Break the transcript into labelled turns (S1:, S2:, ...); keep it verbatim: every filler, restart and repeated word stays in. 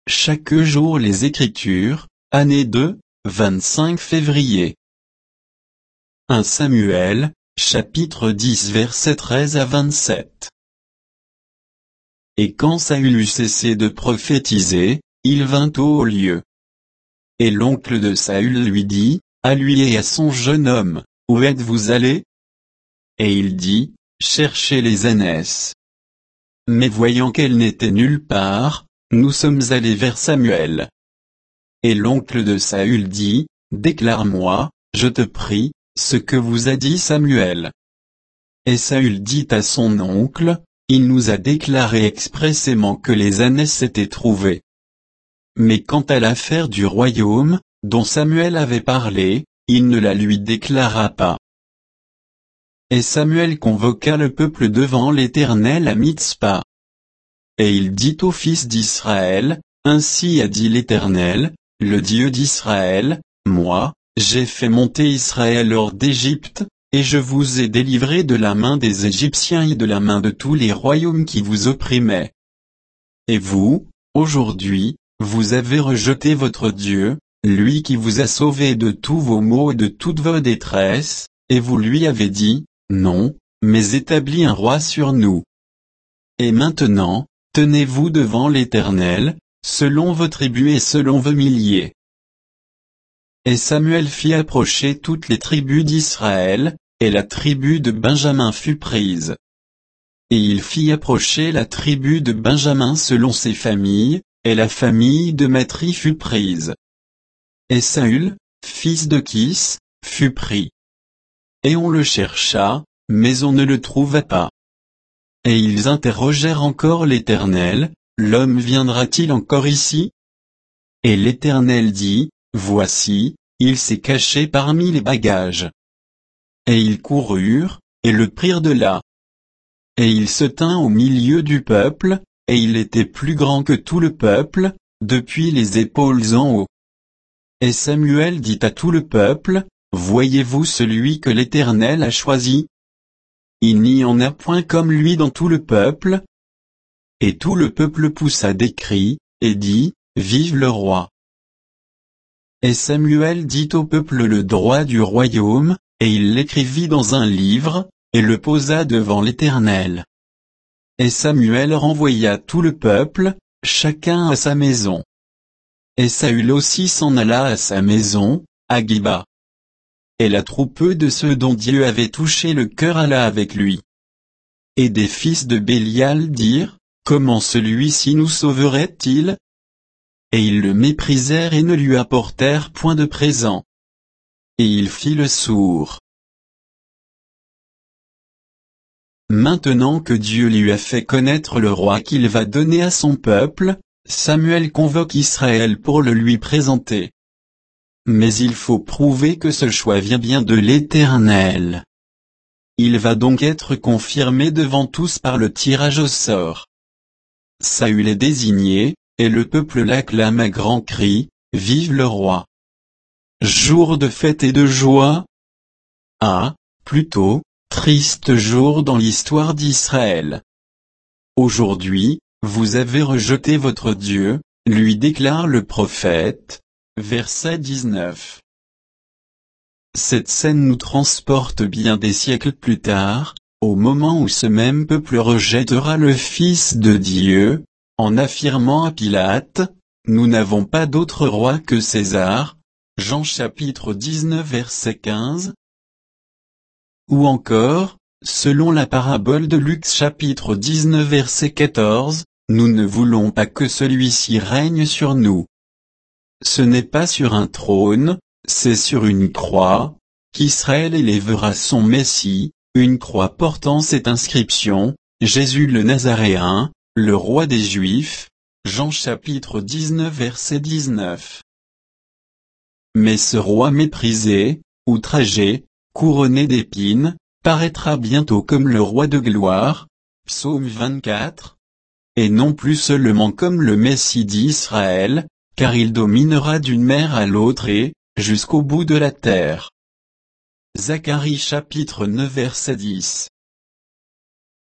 S1: chaque jour les Écritures, année deux, vingt-cinq février. premier Samuel, chapitre dix versets treize à vingt-sept. Et quand Saül eut cessé de prophétiser, il vint au lieu. Et l'oncle de Saül lui dit, à lui et à son jeune homme, où êtes-vous allés? Et il dit, cherchez les ânesses. Mais voyant qu'elle n'était nulle part, nous sommes allés vers Samuel. Et l'oncle de Saül dit, déclare-moi, je te prie, ce que vous a dit Samuel. Et Saül dit à son oncle, il nous a déclaré expressément que les ânesses étaient trouvées. Mais quant à l'affaire du royaume, dont Samuel avait parlé, il ne la lui déclara pas. Et Samuel convoqua le peuple devant l'Éternel à Mitzpa. Et il dit aux fils d'Israël, ainsi a dit l'Éternel, le Dieu d'Israël, moi, j'ai fait monter Israël hors d'Égypte, et je vous ai délivré de la main des Égyptiens et de la main de tous les royaumes qui vous opprimaient. Et vous, aujourd'hui, vous avez rejeté votre Dieu, lui qui vous a sauvé de tous vos maux et de toutes vos détresses, et vous lui avez dit, non, mais établis un roi sur nous. Et maintenant, tenez-vous devant l'Éternel, selon vos tribus et selon vos milliers. Et Samuel fit approcher toutes les tribus d'Israël, et la tribu de Benjamin fut prise. Et il fit approcher la tribu de Benjamin selon ses familles, et la famille de Matri fut prise. Et Saül, fils de Kis, fut pris. Et on le chercha, mais on ne le trouva pas. Et ils interrogèrent encore l'Éternel, l'homme viendra-t-il encore ici? Et l'Éternel dit, voici, il s'est caché parmi les bagages. Et ils coururent, et le prirent de là. Et il se tint au milieu du peuple, et il était plus grand que tout le peuple, depuis les épaules en haut. Et Samuel dit à tout le peuple, voyez-vous celui que l'Éternel a choisi? Il n'y en a point comme lui dans tout le peuple. Et tout le peuple poussa des cris, et dit, vive le roi. Et Samuel dit au peuple le droit du royaume, et il l'écrivit dans un livre, et le posa devant l'Éternel. Et Samuel renvoya tout le peuple, chacun à sa maison. Et Saül aussi s'en alla à sa maison, à Giba. Et la troupe de ceux dont Dieu avait touché le cœur alla avec lui. Et des fils de Bélial dirent, comment celui-ci nous sauverait-il? Et ils le méprisèrent et ne lui apportèrent point de présent. Et il fit le sourd. Maintenant que Dieu lui a fait connaître le roi qu'il va donner à son peuple, Samuel convoque Israël pour le lui présenter. Mais il faut prouver que ce choix vient bien de l'Éternel. Il va donc être confirmé devant tous par le tirage au sort. Saül est désigné, et le peuple l'acclame à grands cris, vive le roi. Jour de fête et de joie? Ah, plutôt, triste jour dans l'histoire d'Israël. Aujourd'hui, vous avez rejeté votre Dieu, lui déclare le prophète. Verset dix-neuf. Cette scène nous transporte bien des siècles plus tard, au moment où ce même peuple rejettera le Fils de Dieu, en affirmant à Pilate, nous n'avons pas d'autre roi que César, Jean chapitre dix-neuf verset quinze. Ou encore, selon la parabole de Luc chapitre dix-neuf verset quatorze, nous ne voulons pas que celui-ci règne sur nous. Ce n'est pas sur un trône, c'est sur une croix, qu'Israël élèvera son Messie, une croix portant cette inscription, Jésus le Nazaréen, le roi des Juifs, Jean chapitre dix-neuf verset dix-neuf. Mais ce roi méprisé, outragé, couronné d'épines, paraîtra bientôt comme le roi de gloire, psaume vingt-quatre, et non plus seulement comme le Messie d'Israël, car il dominera d'une mer à l'autre et, jusqu'au bout de la terre. Zacharie chapitre neuf verset dix.